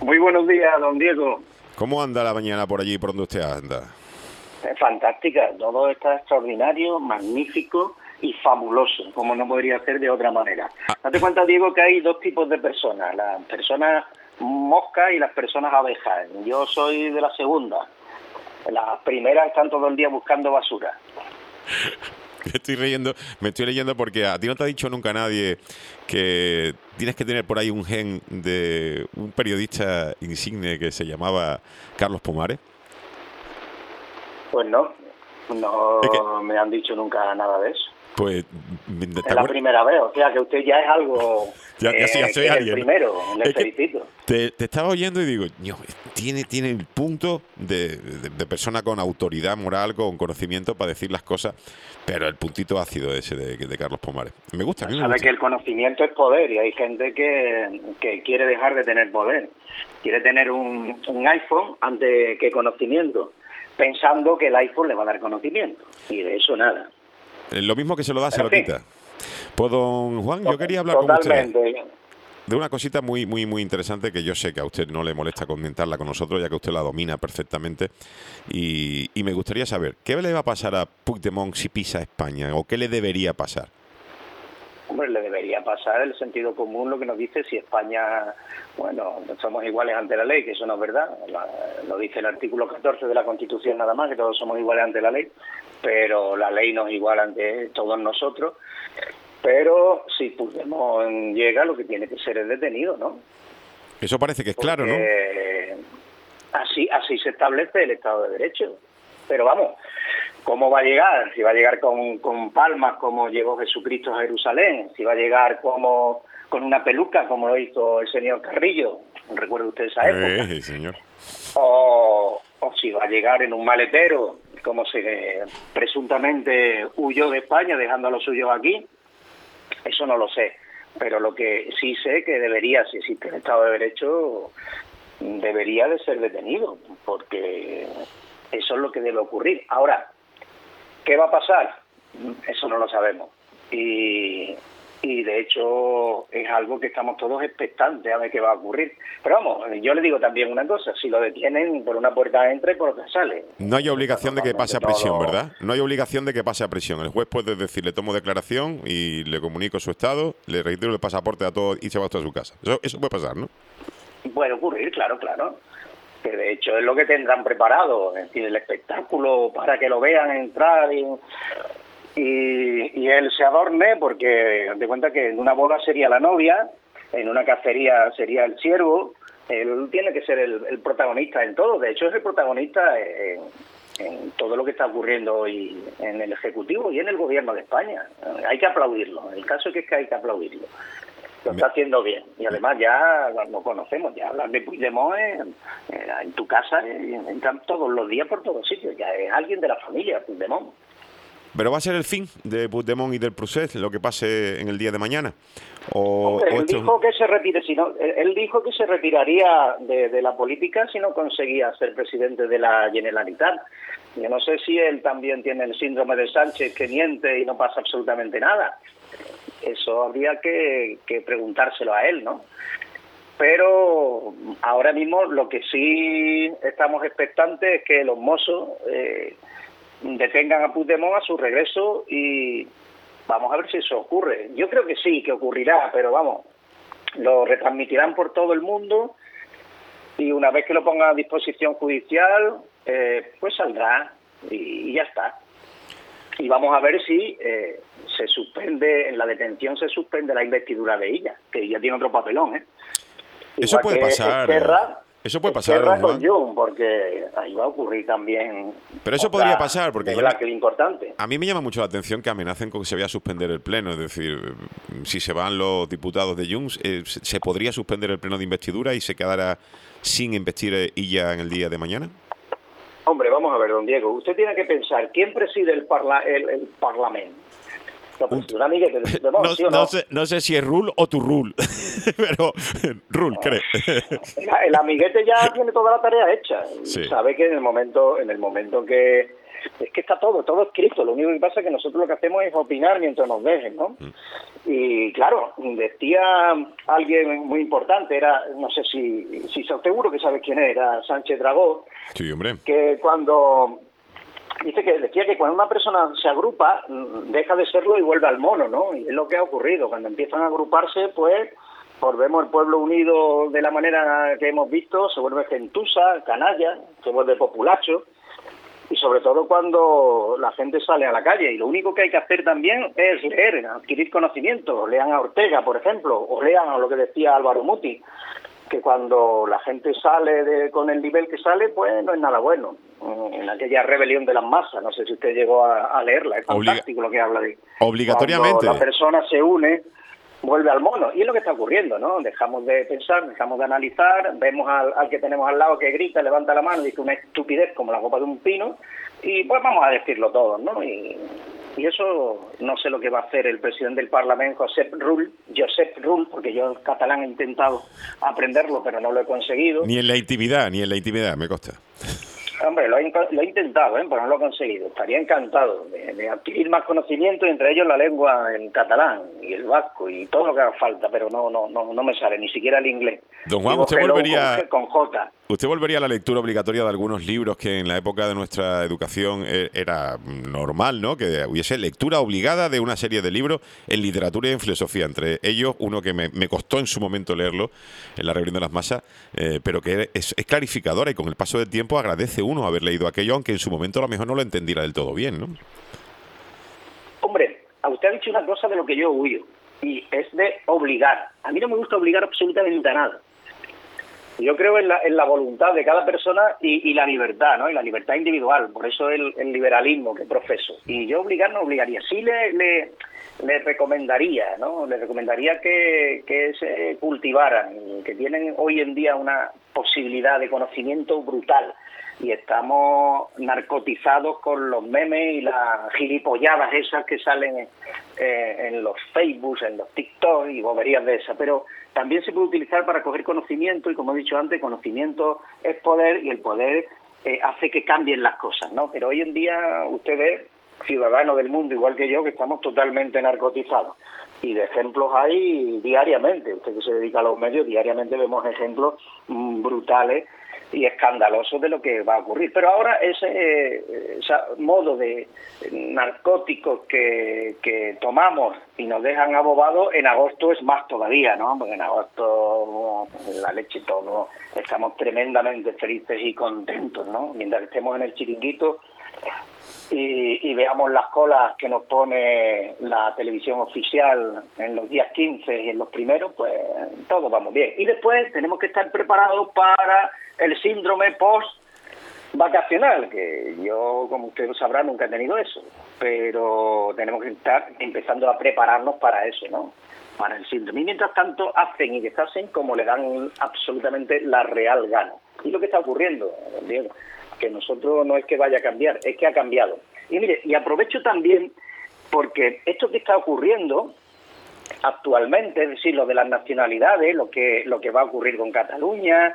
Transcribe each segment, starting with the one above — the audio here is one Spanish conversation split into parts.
Muy buenos días, don Diego. ¿Cómo anda la mañana por allí, por donde usted anda? Fantástica, todo está extraordinario, magnífico y fabuloso, como no podría ser de otra manera. Date cuenta, Diego, que hay dos tipos de personas, las personas moscas y las personas abejas. Yo soy de la segunda. Las primeras están todo el día buscando basura. Me estoy leyendo porque a ti no te ha dicho nunca nadie que tienes que tener por ahí un gen de un periodista insigne que se llamaba Carlos Pomares. Pues no Es que, me han dicho nunca nada de eso. pues, Es la primera vez, o sea que usted ya es algo, ya soy que es el alguien, ¿no? primero, le Es que felicito. te estaba oyendo y digo, tiene el punto de persona con autoridad moral, con conocimiento para decir las cosas, pero el puntito ácido ese de Carlos Pomares. Me gusta, a mí me Sabe gusta. que el conocimiento es poder y hay gente que quiere dejar de tener poder. Quiere tener un iPhone antes que conocimiento, pensando que el iPhone le va a dar conocimiento. Y de eso nada. Lo mismo que se lo da, se Pero lo en fin, quita. Pues don Juan, yo quería hablar con usted totalmente. de una cosita muy, muy, muy interesante que yo sé que a usted no le molesta comentarla con nosotros, ya que usted la domina perfectamente. Y me gustaría saber, ¿qué le va a pasar a Puigdemont si pisa España? ¿O qué le debería pasar? Hombre, le debería pasar el sentido común lo que nos dice si España, bueno, somos iguales ante la ley, que eso no es verdad. Lo dice el artículo 14 de la Constitución nada más, que todos somos iguales ante la ley, pero la ley no es igual ante todos nosotros. Pero si Puigdemont llega, lo que tiene que ser es detenido, ¿no? Eso parece que es claro, ¿no? Así se establece el Estado de Derecho. Pero vamos, ¿cómo va a llegar? Si va a llegar con palmas como llegó Jesucristo a Jerusalén, si va a llegar como con una peluca como lo hizo el señor Carrillo, recuerda usted esa época, Sí, señor. o si va a llegar en un maletero como se presuntamente huyó de España dejando a los suyos aquí, eso no lo sé. Pero lo que sí sé que debería, si existe el Estado de Derecho, debería de ser detenido, porque eso es lo que debe ocurrir. Ahora, ¿qué va a pasar? Eso no lo sabemos. Y de hecho es algo que estamos todos expectantes a ver qué va a ocurrir. Pero vamos, yo le digo también una cosa, si lo detienen por una puerta entra y por otra sale. No hay obligación de que pase a prisión, Todo. ¿verdad? No hay obligación de que pase a prisión. El juez puede decir, le tomo declaración y le comunico su estado, le retiro el pasaporte a todos y se va hasta su casa. Eso puede pasar, ¿no? Puede ocurrir, claro. Que de hecho es lo que tendrán preparado, es decir, el espectáculo para que lo vean entrar y él se adorne, porque de cuenta que en una boda sería la novia, en una cacería sería el siervo. Él tiene que ser el protagonista en todo. De hecho es el protagonista en todo lo que está ocurriendo hoy en el Ejecutivo y en el Gobierno de España. Hay que aplaudirlo. El caso es que hay que aplaudirlo. Lo está haciendo bien. Y además ya lo conocemos. Ya hablar de Puigdemont en tu casa, entran todos los días por todos sitios. Ya es alguien de la familia, Puigdemont. ¿Pero va a ser el fin de Puigdemont y del Procés lo que pase en el día de mañana? Hombre, él dijo que se retire, él dijo que se retiraría de la política si no conseguía ser presidente de la Generalitat. Yo no sé si él también tiene el síndrome de Sánchez, que miente y no pasa absolutamente nada. Eso habría que preguntárselo a él, ¿no? Pero ahora mismo lo que sí estamos expectantes es que los mozos detengan a Puigdemont a su regreso y vamos a ver si eso ocurre. Yo creo que sí, que ocurrirá, pero vamos, lo retransmitirán por todo el mundo y una vez que lo pongan a disposición judicial, pues saldrá y ya está. Y vamos a ver si se suspende, en la detención se suspende la investidura de ella, que ella tiene otro papelón, ¿eh? Eso puede pasar. Eso puede pasar, don Juan. Con Jun, porque ahí va a ocurrir también. Pero eso podría pasar, porque de verdad que es importante. a mí me llama mucho la atención que amenacen con que se vaya a suspender el pleno. Es decir, si se van los diputados de Junts, ¿se podría suspender el pleno de investidura y se quedará sin investir ella en el día de mañana? Hombre, vamos a ver, don Diego. Usted tiene que pensar, ¿quién preside el Parlamento? Un amiguete de Puigdemont, ¿sí o no? No sé si es Rul o tu Rul, pero Rul, creo. El amiguete ya tiene toda la tarea hecha. Sí. Sabe que en el momento que Es que está todo escrito. Lo único que pasa es que nosotros lo que hacemos es opinar mientras nos dejen, ¿no? Y claro, decía alguien muy importante, no sé si seguro que sabes quién era Sánchez Dragó. Sí, hombre. Que decía que cuando una persona se agrupa, deja de serlo y vuelve al mono, ¿no? Y es lo que ha ocurrido. Cuando empiezan a agruparse, pues volvemos el pueblo unido de la manera que hemos visto, se vuelve gentuza, canalla, se vuelve populacho, y sobre todo cuando la gente sale a la calle. Y lo único que hay que hacer también es leer, adquirir conocimiento. Lean a Ortega, por ejemplo, o lean a lo que decía Álvaro Muti, que cuando la gente sale con el nivel que sale, pues no es nada bueno. En aquella rebelión de las masas, no sé si usted llegó a leerla, es fantástico lo que habla de... Obligatoriamente. Cuando la persona se une, vuelve al mono. Y es lo que está ocurriendo, ¿no? Dejamos de pensar, dejamos de analizar, vemos al que tenemos al lado que grita, levanta la mano, dice una estupidez como la copa de un pino, y pues vamos a decirlo todos, ¿no? Y eso no sé lo que va a hacer el presidente del Parlamento, Josep Rull, porque yo en catalán he intentado aprenderlo, pero no lo he conseguido. Ni en la intimidad, me consta. Hombre, lo he intentado, pero no lo he conseguido. Estaría encantado de adquirir más conocimiento, y entre ellos la lengua, el catalán y el vasco y todo lo que haga falta, pero no me sale, ni siquiera el inglés. Don Juan, usted volvería con J. ¿Usted volvería a la lectura obligatoria de algunos libros que en la época de nuestra educación era normal, ¿no? Que hubiese lectura obligada de una serie de libros en literatura y en filosofía. Entre ellos, uno que me costó en su momento leerlo, en la Rebelión de las Masas, pero que es clarificadora, y con el paso del tiempo agradece uno haber leído aquello, aunque en su momento a lo mejor no lo entendiera del todo bien, ¿no? Hombre, a usted ha dicho una cosa de lo que yo huyo, y es de obligar. A mí no me gusta obligar absolutamente a nada. Yo creo en la voluntad de cada persona y la libertad, ¿no? Y la libertad individual. Por eso el liberalismo que profeso. Y yo no obligaría. Sí le recomendaría, ¿no? Le recomendaría que se cultivaran, que tienen hoy en día una posibilidad de conocimiento brutal. Y estamos narcotizados con los memes y las gilipolladas esas que salen en los Facebook, en los TikTok y boberías de esas. Pero también se puede utilizar para coger conocimiento, y como he dicho antes, conocimiento es poder, y el poder hace que cambien las cosas, ¿no? Pero hoy en día usted ve ciudadanos del mundo, igual que yo, que estamos totalmente narcotizados. Y de ejemplos hay diariamente. Usted que se dedica a los medios, diariamente vemos ejemplos brutales y escandalosos de lo que va a ocurrir. Pero ahora ese modo de narcóticos que tomamos y nos dejan abobados, en agosto es más todavía, ¿no? Porque en agosto la leche todo, estamos tremendamente felices y contentos, ¿no? Mientras estemos en el chiringuito y veamos las colas que nos pone la televisión oficial en los días 15 y en los primeros, pues todos vamos bien. Y después tenemos que estar preparados para el síndrome post-vacacional, que yo, como usted lo sabrá, nunca he tenido eso, pero tenemos que estar empezando a prepararnos para eso, ¿no? Para el síndrome. Y mientras tanto hacen y deshacen como le dan absolutamente la real gana. Y lo que está ocurriendo, Diego, que nosotros no es que vaya a cambiar, es que ha cambiado. Y mire, y aprovecho también porque esto que está ocurriendo actualmente, es decir, lo de las nacionalidades, lo que va a ocurrir con Cataluña,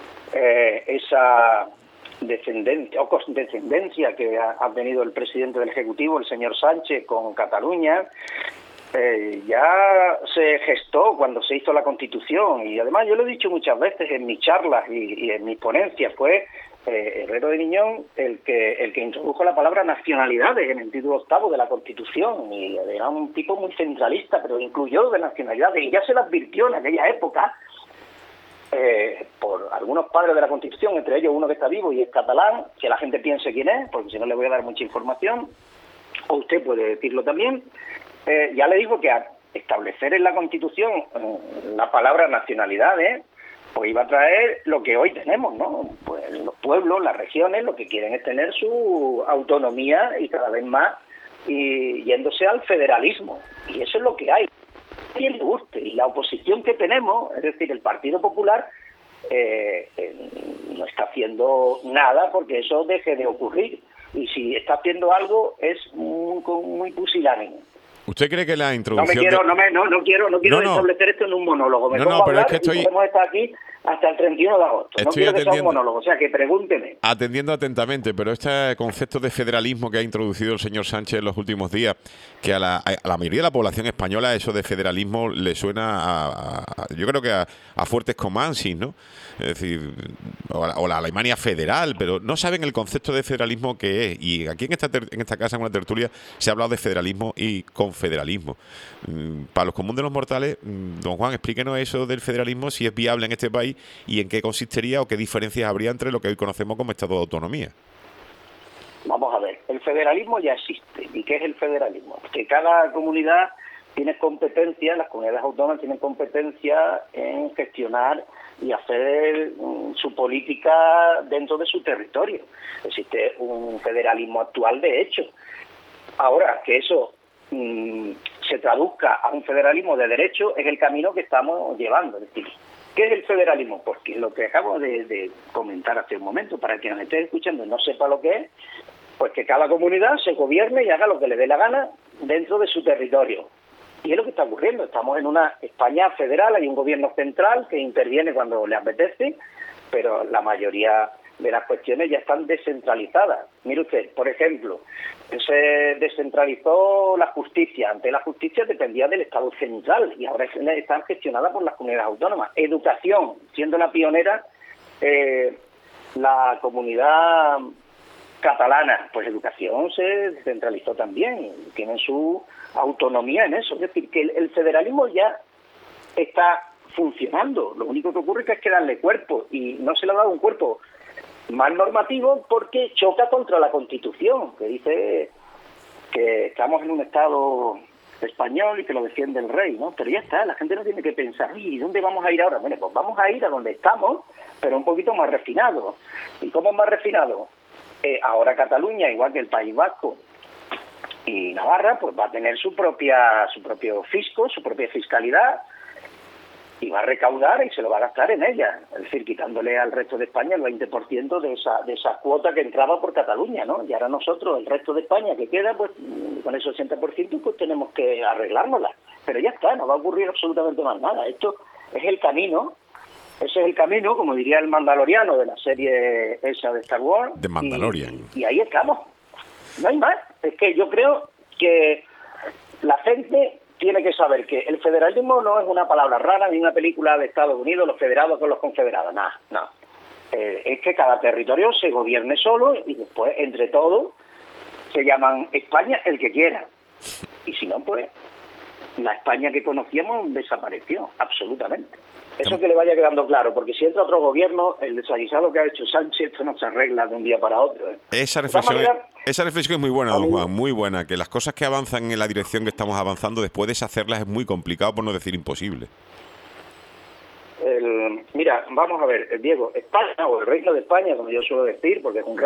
esa descendencia o condescendencia que ha tenido el presidente del Ejecutivo, el señor Sánchez, con Cataluña, ya se gestó cuando se hizo la Constitución, y además yo lo he dicho muchas veces en mis charlas y en mis ponencias, fue Herrero de Niñón el que introdujo la palabra nacionalidades en el título 8 de la Constitución, y era un tipo muy centralista, pero incluyó de nacionalidades, y ya se lo advirtió en aquella época por algunos padres de la Constitución, entre ellos uno que está vivo y es catalán, que la gente piense quién es, porque si no le voy a dar mucha información, o usted puede decirlo también. Ya le digo que a establecer en la Constitución la palabra nacionalidades, pues iba a traer lo que hoy tenemos, ¿no? Pues los pueblos, las regiones, lo que quieren es tener su autonomía y cada vez más y yéndose al federalismo. Y eso es lo que hay. A quien le guste. Y la oposición que tenemos, es decir, el Partido Popular, no está haciendo nada porque eso deje de ocurrir. Y si está haciendo algo es muy pusilánime. ¿Usted cree que la introducción... No quiero establecer esto en un monólogo. Podemos estar aquí hasta el 31 de agosto. No quiero que sea un monólogo, o sea, que pregúnteme. Atendiendo atentamente, pero este concepto de federalismo que ha introducido el señor Sánchez en los últimos días, que a la mayoría de la población española eso de federalismo le suena yo creo que a fuertes comansis, ¿no? Es decir, o la Alemania federal, pero no saben el concepto de federalismo que es. Y aquí en esta casa, en una tertulia, se ha hablado de federalismo y confederalismo. Para los comunes de los mortales, don Juan, explíquenos eso del federalismo, si es viable en este país y en qué consistiría o qué diferencias habría entre lo que hoy conocemos como Estado de Autonomía. Vamos a ver, el federalismo ya existe. ¿Y qué es el federalismo? Que cada comunidad tiene competencia, las comunidades autónomas tienen competencia en gestionar y hacer su política dentro de su territorio. Existe un federalismo actual, de hecho. Ahora, que eso se traduzca a un federalismo de derecho es el camino que estamos llevando. Es decir, ¿qué es el federalismo? Porque lo que acabo de comentar hace un momento, para el que nos esté escuchando y no sepa lo que es, pues que cada comunidad se gobierne y haga lo que le dé la gana dentro de su territorio. Y es lo que está ocurriendo. Estamos en una España federal, hay un gobierno central que interviene cuando le apetece, pero la mayoría de las cuestiones ya están descentralizadas. Mire usted, por ejemplo, se descentralizó la justicia. Antes la justicia dependía del Estado central y ahora está gestionada por las comunidades autónomas. Educación, siendo la pionera, la comunidad catalana, pues educación se descentralizó también, tienen su autonomía en eso. Es decir, que el federalismo ya está funcionando. Lo único que ocurre es que hay que darle cuerpo y no se le ha dado un cuerpo más normativo porque choca contra la Constitución, que dice que estamos en un Estado español y que lo defiende el rey, ¿no? Pero ya está, la gente no tiene que pensar, ¿y dónde vamos a ir ahora? Bueno, pues vamos a ir a donde estamos, pero un poquito más refinado. ¿Y cómo es más refinado? Ahora Cataluña, igual que el País Vasco y Navarra, pues va a tener su propio fisco, su propia fiscalidad, y va a recaudar y se lo va a gastar en ella, es decir, quitándole al resto de España el 20% de esa cuota que entraba por Cataluña, ¿no? Y ahora nosotros, el resto de España que queda, pues con ese 80%, pues tenemos que arreglárnosla. Pero ya está, no va a ocurrir absolutamente más nada. Esto es el camino. Ese es el camino, como diría el Mandaloriano de la serie esa de Star Wars. De Mandalorian. Y ahí estamos. No hay más. Es que yo creo que la gente tiene que saber que el federalismo no es una palabra rara ni una película de Estados Unidos, los federados con los confederados. Nada, no. Es que cada territorio se gobierne solo y después, entre todos, se llaman España el que quiera. Y si no, pues la España que conocíamos desapareció, absolutamente. Eso que le vaya quedando claro, porque si entra otro gobierno, el desaguisado que ha hecho Sánchez, esto no se arregla de un día para otro. Esa reflexión es muy buena, don Juan, muy buena, que las cosas que avanzan en la dirección que estamos avanzando, después deshacerlas es muy complicado, por no decir imposible. Mira, vamos a ver, Diego, España, o el Reino de España, como yo suelo decir, porque es un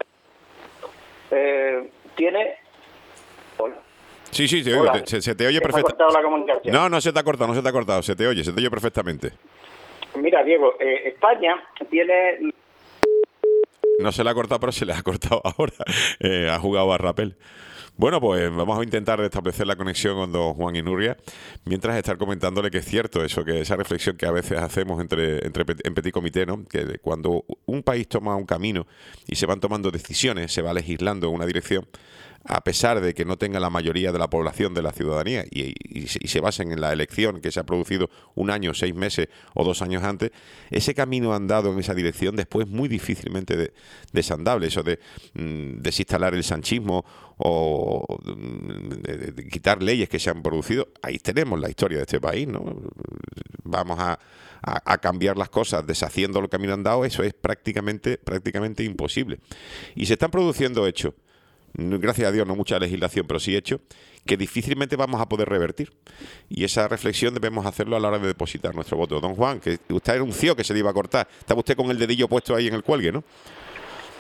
tiene... Hola. Sí, te oigo, se te oye perfectamente. ¿Se ha cortado la comunicación? No se te ha cortado, se te oye perfectamente. Mira, Diego, España tiene... No se le ha cortado, pero se le ha cortado ahora. Ha jugado a rappel. Bueno, pues vamos a intentar restablecer la conexión con don Juan y Nuria, mientras estar comentándole que es cierto eso, que esa reflexión que a veces hacemos en petit comité, ¿no? Que cuando un país toma un camino y se van tomando decisiones, se va legislando en una dirección, a pesar de que no tenga la mayoría de la población, de la ciudadanía, y se basen en la elección que se ha producido un año, 6 meses o 2 años antes, ese camino andado en esa dirección después es muy difícilmente desandable. Eso de desinstalar el sanchismo o de quitar leyes que se han producido, ahí tenemos la historia de este país, ¿no? Vamos a cambiar las cosas deshaciendo el camino andado, eso es prácticamente imposible. Y se están produciendo hechos, gracias a Dios no mucha legislación, pero sí hechos, que difícilmente vamos a poder revertir. Y esa reflexión debemos hacerlo a la hora de depositar nuestro voto. Don Juan, que usted anunció que se le iba a cortar. Estaba usted con el dedillo puesto ahí en el cuelgue, ¿no?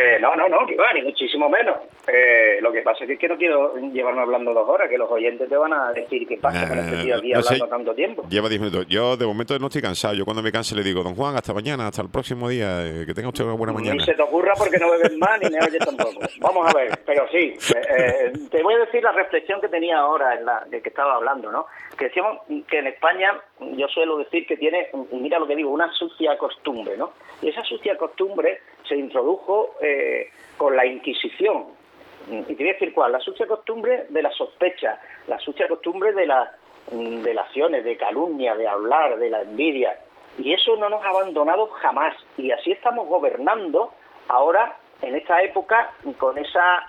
No, que va, ni muchísimo menos. Lo que pasa es que no quiero llevarme hablando 2 horas, que los oyentes te van a decir qué pasa con este tío aquí hablando tanto tiempo. Lleva 10 minutos. Yo de momento no estoy cansado. Yo cuando me canse le digo, don Juan, hasta mañana, hasta el próximo día, que tenga usted una buena mañana. Ni se te ocurra porque no bebes más ni me oyes tampoco. Vamos a ver, pero sí, te voy a decir la reflexión que tenía ahora de que estaba hablando, ¿no? Que decíamos que en España, yo suelo decir que tiene, mira lo que digo, una sucia costumbre, ¿no? Y esa sucia costumbre se introdujo con la Inquisición. Y te voy a decir cuál, la sucia costumbre de la sospecha, la sucia costumbre de las delaciones, de calumnia, de hablar, de la envidia. Y eso no nos ha abandonado jamás. Y así estamos gobernando ahora, en esta época, con esa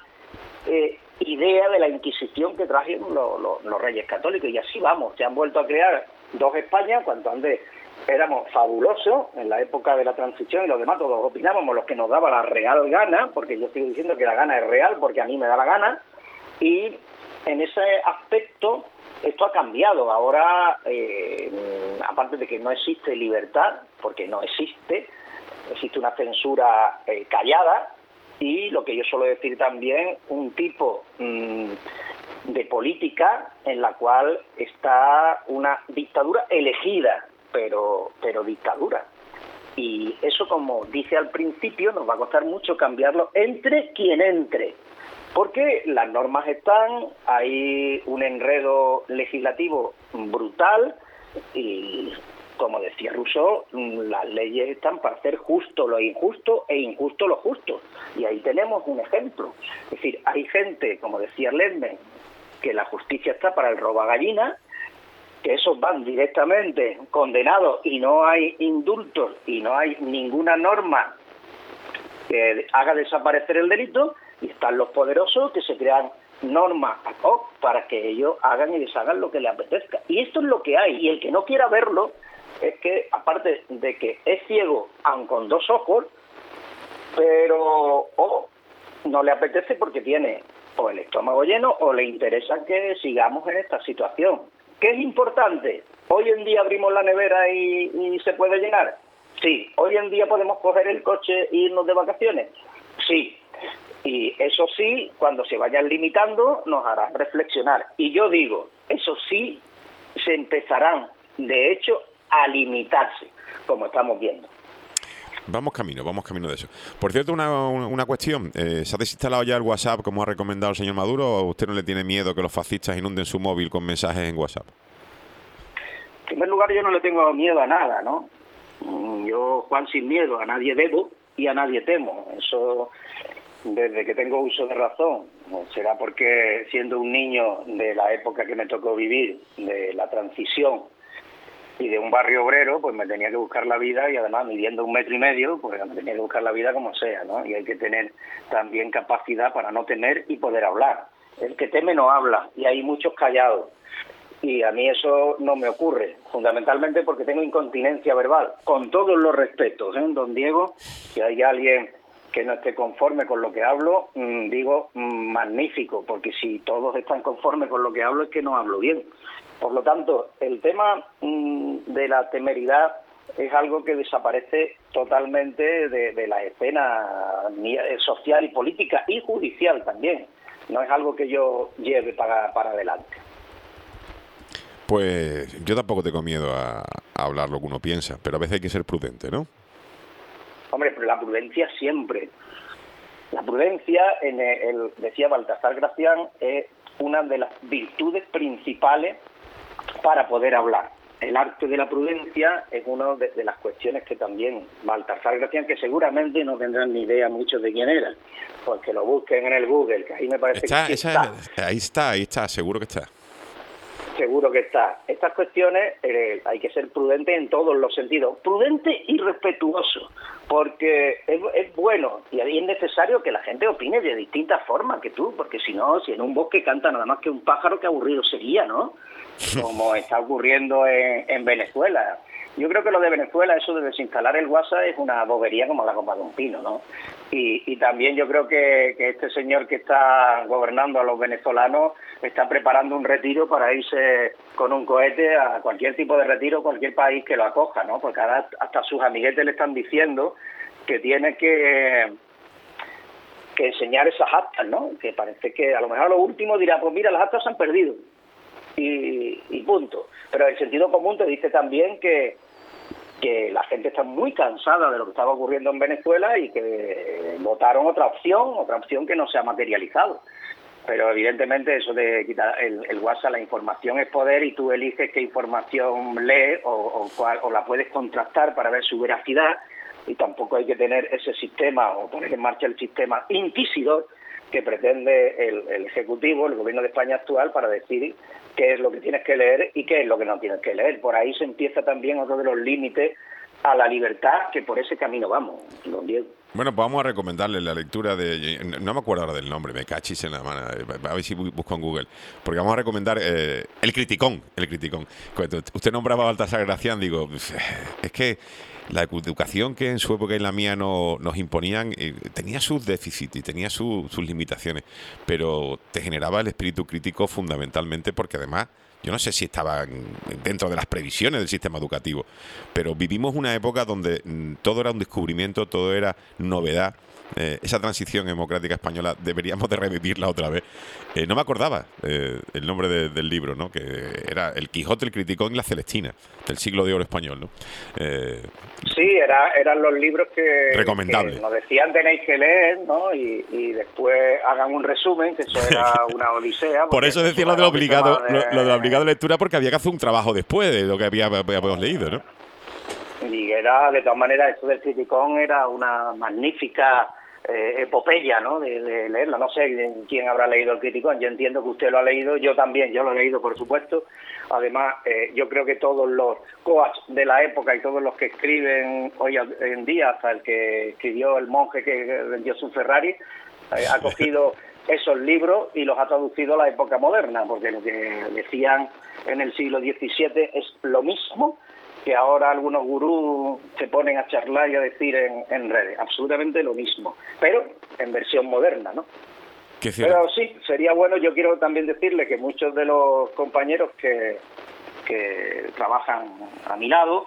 idea de la Inquisición que trajeron los reyes católicos. Y así vamos, se han vuelto a crear 2 Españas, cuanto antes éramos fabulosos, en la época de la transición y los demás todos opinábamos lo que nos daba la real gana, porque yo sigo diciendo que la gana es real porque a mí me da la gana, y en ese aspecto esto ha cambiado. Ahora, aparte de que no existe libertad, porque no existe una censura callada, y lo que yo suelo decir también, un tipo de política en la cual está una dictadura elegida, pero dictadura. Y eso, como dice al principio, nos va a costar mucho cambiarlo entre quien entre, porque las normas están, hay un enredo legislativo brutal y, como decía Rousseau, las leyes están para hacer justo lo injusto e injusto lo justo. Y ahí tenemos un ejemplo. Es decir, hay gente, como decía Ledmen, que la justicia está para el robagallina, que esos van directamente condenados y no hay indultos y no hay ninguna norma que haga desaparecer el delito, y están los poderosos que se crean normas ad hoc para que ellos hagan y deshagan lo que les apetezca. Y esto es lo que hay, y el que no quiera verlo es que, aparte de que es ciego aun con 2 ojos, pero no le apetece porque tiene o el estómago lleno o le interesa que sigamos en esta situación. ¿Qué es importante? ¿Hoy en día abrimos la nevera y se puede llenar? Sí. ¿Hoy en día podemos coger el coche e irnos de vacaciones? Sí. Y eso sí, cuando se vayan limitando, nos harán reflexionar. Y yo digo, eso sí, se empezarán, de hecho, a limitarse, como estamos viendo. Vamos camino de eso. Por cierto, una cuestión. ¿Se ha desinstalado ya el WhatsApp, como ha recomendado el señor Maduro, o usted no le tiene miedo que los fascistas inunden su móvil con mensajes en WhatsApp? En primer lugar, yo no le tengo miedo a nada, ¿no? Yo, Juan, sin miedo, a nadie debo y a nadie temo. Eso, desde que tengo uso de razón. Será porque, siendo un niño de la época que me tocó vivir, de la transición, y de un barrio obrero, pues me tenía que buscar la vida, y además midiendo 1,5 metros, pues me tenía que buscar la vida como sea, ¿no? Y hay que tener también capacidad para no temer y poder hablar. El que teme no habla, y hay muchos callados. Y a mí eso no me ocurre, fundamentalmente porque tengo incontinencia verbal, con todos los respetos, don Diego. Si hay alguien que no esté conforme con lo que hablo, digo magnífico, porque si todos están conformes con lo que hablo es que no hablo bien. Por lo tanto, el tema de la temeridad es algo que desaparece totalmente de la escena social y política y judicial también. No es algo que yo lleve para adelante. Pues yo tampoco tengo miedo a hablar lo que uno piensa, pero a veces hay que ser prudente, ¿no? Hombre, pero la prudencia siempre. La prudencia, decía Baltasar Gracián, es una de las virtudes principales para poder hablar. El arte de la prudencia es una de las cuestiones que también Baltasar Gracián, que seguramente no tendrán ni idea muchos de quién era, pues que lo busquen en el Google, que ahí me parece que está. Ahí está, seguro que está. Seguro que está. Estas cuestiones hay que ser prudente en todos los sentidos, prudente y respetuoso, porque es bueno y es necesario que la gente opine de distintas formas que tú, porque si no, si en un bosque canta nada más que un pájaro, qué aburrido sería, ¿no? Como está ocurriendo en Venezuela. Yo creo que lo de Venezuela, eso de desinstalar el WhatsApp, es una bobería como la copa de un pino, ¿no? Y también yo creo que este señor que está gobernando a los venezolanos está preparando un retiro para irse con un cohete a cualquier tipo de retiro, cualquier país que lo acoja, ¿no? Porque ahora hasta sus amiguetes le están diciendo que tiene que que enseñar esas actas, ¿no? Que parece que a lo mejor lo último dirá, pues mira, las actas se han perdido y punto. Pero el sentido común te dice también que la gente está muy cansada de lo que estaba ocurriendo en Venezuela y que votaron otra opción que no se ha materializado. Pero evidentemente eso de quitar el WhatsApp, la información es poder, y tú eliges qué información lees o la puedes contrastar para ver su veracidad, y tampoco hay que tener ese sistema o poner en marcha el sistema inquisidor que pretende el Ejecutivo, el Gobierno de España actual, para decir qué es lo que tienes que leer y qué es lo que no tienes que leer. Por ahí se empieza también otro de los límites a la libertad, que por ese camino vamos, don Diego. Bueno, pues vamos a recomendarle la lectura de... No me acuerdo ahora del nombre, me cachis en la mano. A ver si busco en Google. Porque vamos a recomendar El Criticón. Cuando usted nombraba a Baltasar Gracián, digo, es que la educación que en su época y en la mía nos imponían tenía sus déficits y tenía sus limitaciones, pero te generaba el espíritu crítico fundamentalmente porque además... Yo no sé si estaban dentro de las previsiones del sistema educativo, pero vivimos una época donde todo era un descubrimiento, todo era novedad. Esa transición democrática española deberíamos de revivirla otra vez. No me acordaba el nombre del libro, ¿no? Que era El Quijote, el Criticón y la Celestina, del siglo de oro español, ¿no? Sí, eran los libros que nos decían tenéis que leer, ¿no? Y después hagan un resumen, que eso era una odisea. Por eso decía lo de la obligada lectura, porque había que hacer un trabajo después de lo que habíamos leído, ¿no? Y era, de todas maneras, esto del Criticón era una magnífica epopeya, ¿no? De leerla. No sé quién habrá leído el Criticón. Yo entiendo que usted lo ha leído, yo también, yo lo he leído, por supuesto. Además, yo creo que todos los coaches de la época y todos los que escriben hoy en día, hasta el que escribió el monje que vendió su Ferrari, ha cogido esos libros y los ha traducido a la época moderna, porque lo que decían en el siglo XVII es lo mismo que ahora algunos gurús se ponen a charlar y a decir en redes. Absolutamente lo mismo, pero en versión moderna, ¿no? Pero sí, sería bueno. Yo quiero también decirle que muchos de los compañeros que trabajan a mi lado,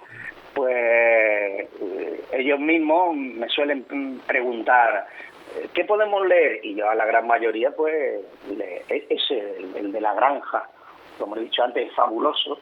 pues ellos mismos me suelen preguntar ¿qué podemos leer? Y yo a la gran mayoría, pues, el de La Granja, como he dicho antes, es fabuloso.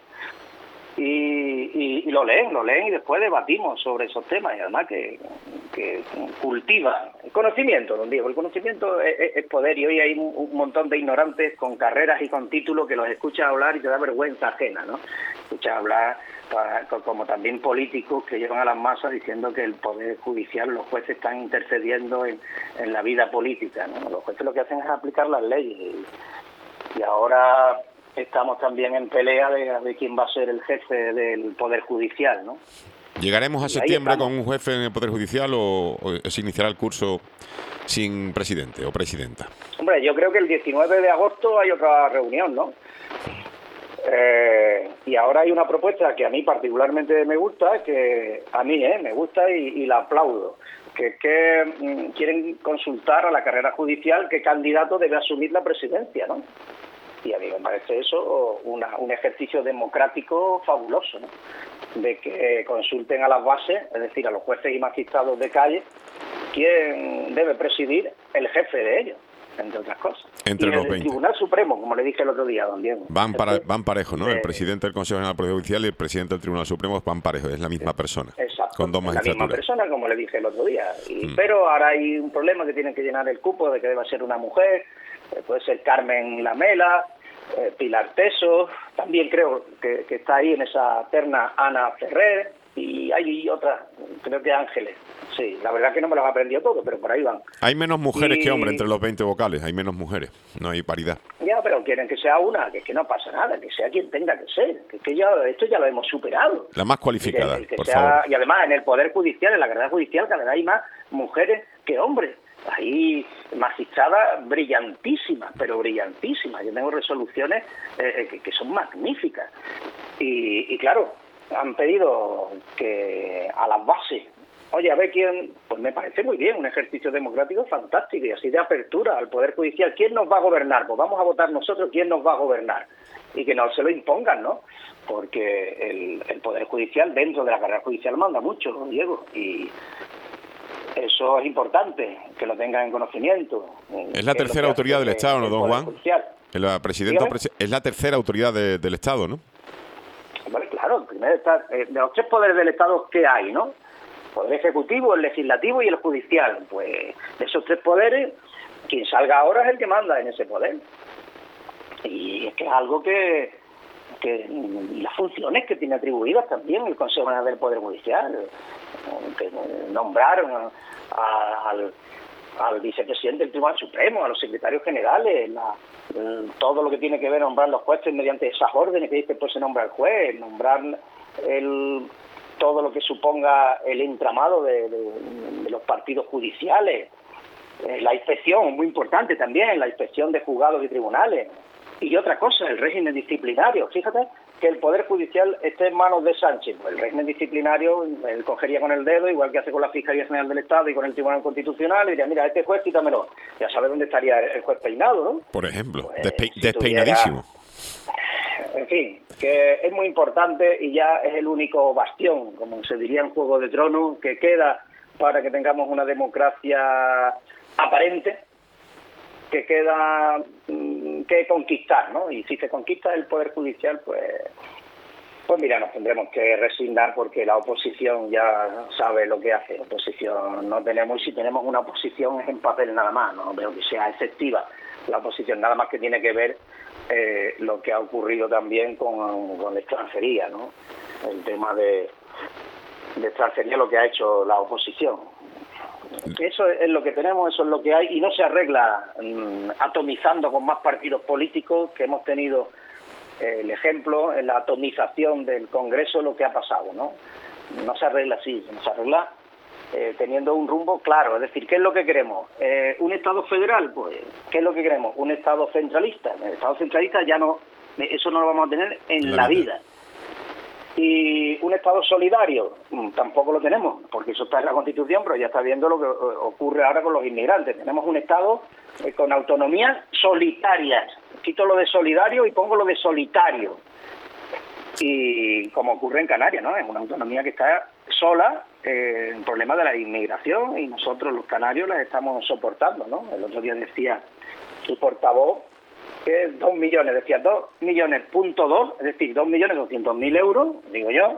Y lo leen y después debatimos sobre esos temas, y además que cultiva el conocimiento, don Diego. El conocimiento es poder, y hoy hay un montón de ignorantes con carreras y con títulos que los escuchas hablar y te da vergüenza ajena, ¿no? Escuchas hablar como también políticos que llevan a las masas diciendo que el poder judicial, los jueces están intercediendo en la vida política, ¿no? Los jueces lo que hacen es aplicar las leyes, y ahora estamos también en pelea de quién va a ser el jefe del Poder Judicial, ¿no? ¿Llegaremos a septiembre con un jefe en el Poder Judicial o se iniciará el curso sin presidente o presidenta? Hombre, yo creo que el 19 de agosto hay otra reunión, ¿no? Y ahora hay una propuesta que a mí particularmente me gusta, que a mí me gusta y la aplaudo, que es que quieren consultar a la carrera judicial qué candidato debe asumir la presidencia, ¿no? Y a mí me parece eso un ejercicio democrático fabuloso, ¿no? De que consulten a las bases, es decir, a los jueces y magistrados de calle, quién debe presidir el jefe de ellos, entre otras cosas. Entre los 20. El Tribunal Supremo, como le dije el otro día, don Diego. Van parejos, ¿no? El presidente del Consejo General del Poder Judicial y el presidente del Tribunal Supremo van parejos, es la misma persona. Exacto, con dos magistraturas. La misma persona, como le dije el otro día. Pero ahora hay un problema, que tienen que llenar el cupo de que deba ser una mujer. Puede ser Carmen Lamela, Pilar Teso, también creo que está ahí en esa terna Ana Ferrer, y hay otras, creo que Ángeles. Sí, la verdad que no me los he aprendido todo, pero por ahí van. Hay menos mujeres que hombres entre los 20 vocales, hay menos mujeres, no hay paridad. Ya, pero quieren que sea una, que no pasa nada, que sea quien tenga que ser, que ya esto ya lo hemos superado. La más cualificada, por favor. Y además en el Poder Judicial, en la carrera judicial, cada vez hay más mujeres que hombres. Hay magistradas brillantísimas, pero brillantísimas. Yo tengo resoluciones que son magníficas. Y claro, han pedido que a las bases, oye, a ver quién, pues me parece muy bien, un ejercicio democrático fantástico, y así de apertura al Poder Judicial. ¿Quién nos va a gobernar? Pues vamos a votar nosotros quién nos va a gobernar. Y que no se lo impongan, ¿no? Porque el Poder Judicial dentro de la carrera judicial manda mucho, ¿no, Diego? Y eso eso es importante, que lo tengan en conocimiento. Es la tercera autoridad del Estado, ¿no, don Juan? Es la presidenta, es la tercera autoridad del Estado, ¿no? Bueno, claro, primero está, de los tres poderes del Estado que hay, ¿no? El poder ejecutivo, el legislativo y el judicial. Pues de esos tres poderes, quien salga ahora es el que manda en ese poder. Y es que es algo que y las funciones que tiene atribuidas también el Consejo General del Poder Judicial, que nombraron al vicepresidente del Tribunal Supremo, a los secretarios generales, todo lo que tiene que ver nombrar los jueces mediante esas órdenes que después se nombra el juez, nombrar todo lo que suponga el entramado de los partidos judiciales, la inspección, muy importante también, la inspección de juzgados y tribunales. Y otra cosa, el régimen disciplinario. Fíjate que el Poder Judicial esté en manos de Sánchez. Pues el régimen disciplinario, él cogería con el dedo, igual que hace con la Fiscalía General del Estado y con el Tribunal Constitucional, y diría, mira, este juez quítamelo. Ya sabe dónde estaría el juez peinado, ¿no? Por ejemplo, pues, despeinadísimo. En fin, que es muy importante y ya es el único bastión, como se diría en Juego de Tronos, que queda para que tengamos una democracia aparente, que queda que conquistar, ¿no? Y si se conquista el Poder Judicial, pues mira, nos tendremos que resignar porque la oposición ya sabe lo que hace. Oposición no tenemos, y si tenemos una oposición es en papel nada más, no veo que sea efectiva la oposición, nada más que tiene que ver lo que ha ocurrido también con la extranjería, ¿no? El tema de extranjería, lo que ha hecho la oposición. Eso es lo que tenemos, eso es lo que hay, y no se arregla atomizando con más partidos políticos, que hemos tenido el ejemplo en la atomización del Congreso, lo que ha pasado, ¿no? No se arregla así, se arregla teniendo un rumbo claro. Es decir, ¿qué es lo que queremos? ¿Un Estado federal? Pues, ¿qué es lo que queremos? ¿Un Estado centralista? El Estado centralista ya no, eso no lo vamos a tener en la vida. Y un Estado solidario, tampoco lo tenemos, porque eso está en la Constitución, pero ya está viendo lo que ocurre ahora con los inmigrantes. Tenemos un Estado con autonomías solitarias. Quito lo de solidario y pongo lo de solitario. Y como ocurre en Canarias, ¿no? Es una autonomía que está sola en el problema de la inmigración, y nosotros los canarios las estamos soportando, ¿no? El otro día decía su portavoz que 2 millones, decía 2 millones, punto 2, es decir, 2.200.000 euros, digo yo,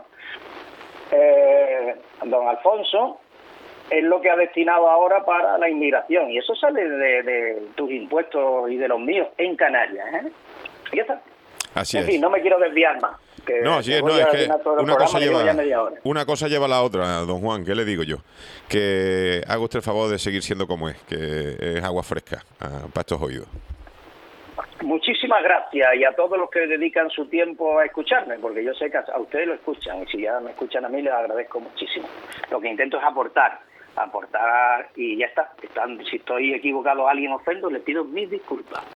don Alfonso, es lo que ha destinado ahora para la inmigración, y eso sale de tus impuestos y de los míos en Canarias, ¿eh? Y ya está. Así en fin, no me quiero desviar más. No, así es, no, es que una cosa lleva a la otra, don Juan, ¿qué le digo yo? Que haga usted el favor de seguir siendo como es, que es agua fresca para estos oídos. Muchísimas gracias, y a todos los que dedican su tiempo a escucharme, porque yo sé que a ustedes lo escuchan, y si ya me escuchan a mí les agradezco muchísimo. Lo que intento es aportar, y ya está. Si estoy equivocado a alguien ofendo, les pido mis disculpas.